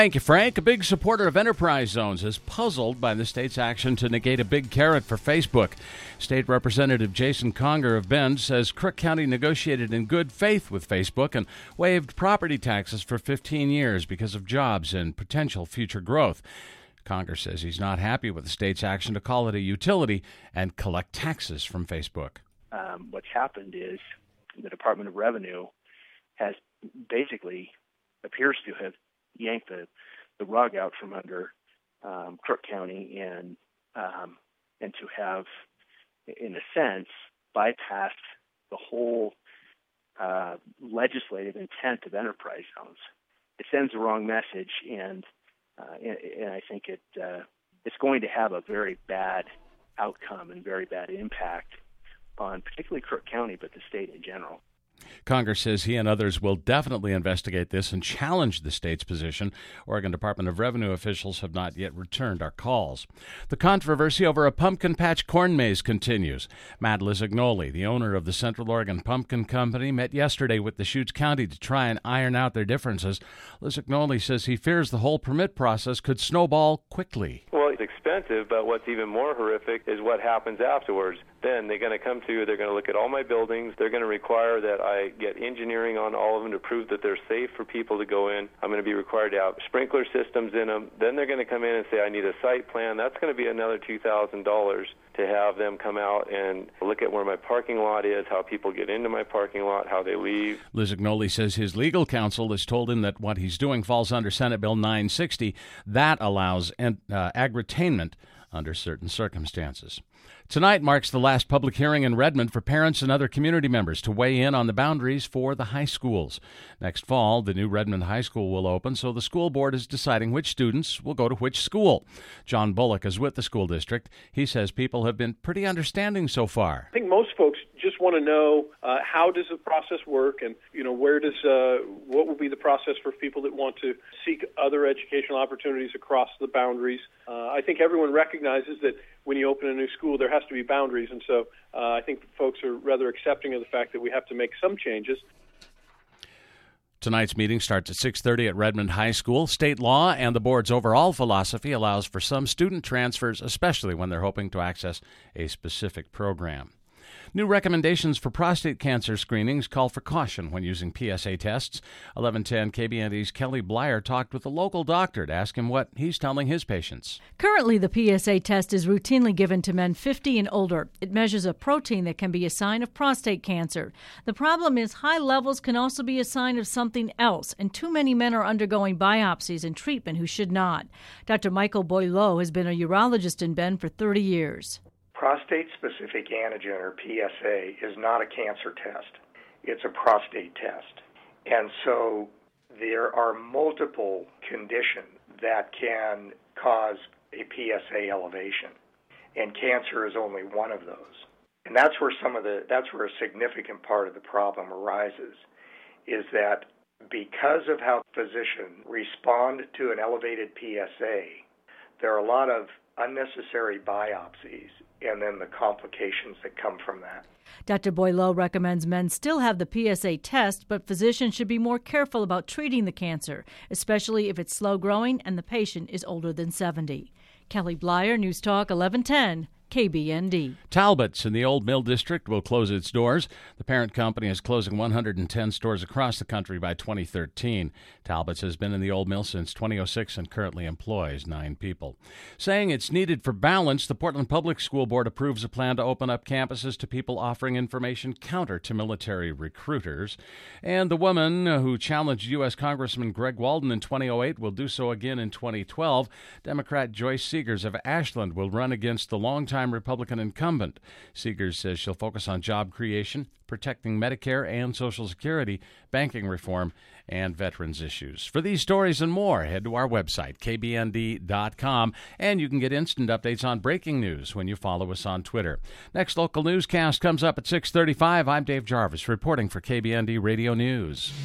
Thank you, Frank. A big supporter of enterprise zones is puzzled by the state's action to negate a big carrot for Facebook. State Representative Jason Conger of Bend says Crook County negotiated in good faith with Facebook and waived property taxes for 15 years because of jobs and potential future growth. Conger says he's not happy with the state's action to call it a utility and collect taxes from Facebook. What's happened is the Department of Revenue has basically appears to have yanked the rug out from under Crook County and to have, in a sense, bypassed the whole legislative intent of enterprise zones. It sends the wrong message, and I think it's going to have a very bad outcome and very bad impact on particularly Crook County, but the state in general. Conger says he and others will definitely investigate this and challenge the state's position. Oregon Department of Revenue officials have not yet returned our calls. The controversy over a pumpkin patch corn maze continues. Matt Lisignoli, the owner of the Central Oregon Pumpkin Company, met yesterday with Deschutes County to try and iron out their differences. Lisignoli says he fears the whole permit process could snowball quickly. Well, it's expensive, but what's even more horrific is what happens afterwards. Then they're going to come to you, they're going to look at all my buildings, they're going to require that I get engineering on all of them to prove that they're safe for people to go in. I'm going to be required to have sprinkler systems in them. Then they're going to come in and say, I need a site plan. That's going to be another $2,000 to have them come out and look at where my parking lot is, how people get into my parking lot, how they leave. Lisignoli says his legal counsel has told him that what he's doing falls under Senate Bill 960. That allows agritainment under certain circumstances. Tonight marks the last public hearing in Redmond for parents and other community members to weigh in on the boundaries for the high schools. Next fall, the new Redmond High School will open, so the school board is deciding which students will go to which school. John Bullock is with the school district. He says people have been pretty understanding so far. I think most folks just want to know how does the process work, and what will be the process for people that want to seek other educational opportunities across the boundaries. I think everyone recognizes that when you open a new school, there has to be boundaries, and so I think folks are rather accepting of the fact that we have to make some changes. Tonight's meeting starts at 6:30 at Redmond High School. State law and the board's overall philosophy allows for some student transfers, especially when they're hoping to access a specific program. New recommendations for prostate cancer screenings call for caution when using PSA tests. 1110 KBND's Kelly Blyer talked with a local doctor to ask him what he's telling his patients. Currently, the PSA test is routinely given to men 50 and older. It measures a protein that can be a sign of prostate cancer. The problem is high levels can also be a sign of something else, and too many men are undergoing biopsies and treatment who should not. Dr. Michael Boileau has been a urologist in Bend for 30 years. Prostate-specific antigen, or PSA, is not a cancer test. It's a prostate test. And so there are multiple conditions that can cause a PSA elevation, and cancer is only one of those. And that's where a significant part of the problem arises, is that because of how physicians respond to an elevated PSA, there are a lot of unnecessary biopsies and then the complications that come from that. Dr. Boileau recommends men still have the PSA test, but physicians should be more careful about treating the cancer, especially if it's slow-growing and the patient is older than 70. Kelly Blyer, News Talk 1110. KBND. Talbot's in the Old Mill District will close its doors. The parent company is closing 110 stores across the country by 2013. Talbot's has been in the Old Mill since 2006 and currently employs 9 people. Saying it's needed for balance, the Portland Public School Board approves a plan to open up campuses to people offering information counter to military recruiters. And the woman who challenged U.S. Congressman Greg Walden in 2008 will do so again in 2012. Democrat Joyce Seegers of Ashland will run against the longtime Republican incumbent. Seegers says she'll focus on job creation, protecting Medicare and Social Security, banking reform, and veterans issues. For these stories and more, head to our website, kbnd.com, and you can get instant updates on breaking news when you follow us on Twitter. Next local newscast comes up at 6:35. I'm Dave Jarvis reporting for KBND Radio News.